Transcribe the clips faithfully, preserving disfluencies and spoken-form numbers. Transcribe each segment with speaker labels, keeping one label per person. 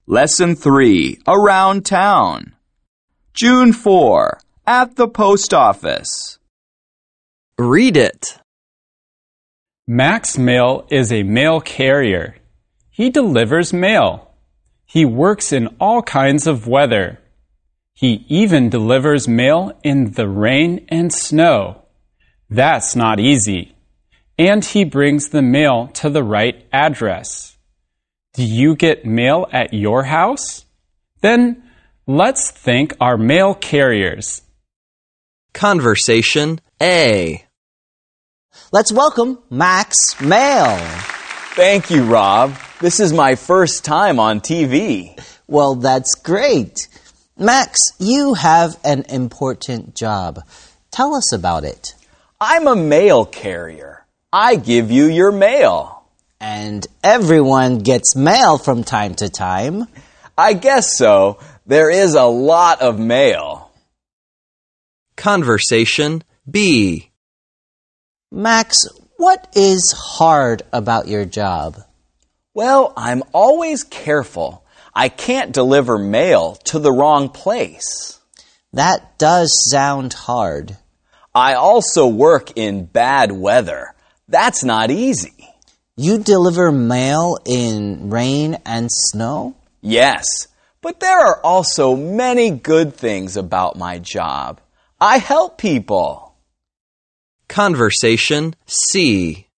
Speaker 1: Lesson three, Around Town. June fourth, At the Post Office.
Speaker 2: Read it.
Speaker 3: Max Mail is a mail carrier. He delivers mail. He works in all kinds of weather. He even delivers mail in the rain and snow. That's not easy. And he brings the mail to the right address. Do you get mail at your house? Then let's thank our mail carriers.
Speaker 2: Conversation A.
Speaker 4: Let's welcome Max Mail.
Speaker 1: Thank you, Rob. This is my first time on T V.
Speaker 4: Well, that's great. Max, you have an important job. Tell us about it.
Speaker 1: I'm a mail carrier. I give you your mail.
Speaker 4: And everyone gets mail from time to time.
Speaker 1: I guess so. There is a lot of mail.
Speaker 2: Conversation B.
Speaker 4: Max, what is hard about your job?
Speaker 1: Well, I'm always careful. I can't deliver mail to the wrong place.
Speaker 4: That does sound hard.
Speaker 1: I also work in bad weather. That's not easy.
Speaker 4: You deliver mail in rain and snow?
Speaker 1: Yes, but there are also many good things about my job. I help people.
Speaker 2: Conversation C.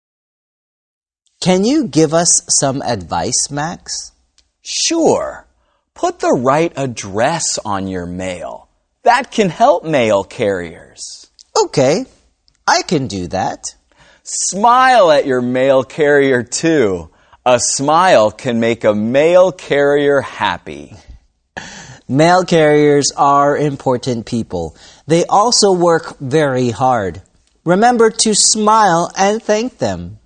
Speaker 4: Can you give us some advice, Max?
Speaker 1: Sure. Put the right address on your mail. That can help mail carriers.
Speaker 4: Okay, I can do that.
Speaker 1: Smile at your mail carrier, too. A smile can make a mail carrier happy.
Speaker 4: Mail carriers are important people. They also work very hard. Remember to smile and thank them.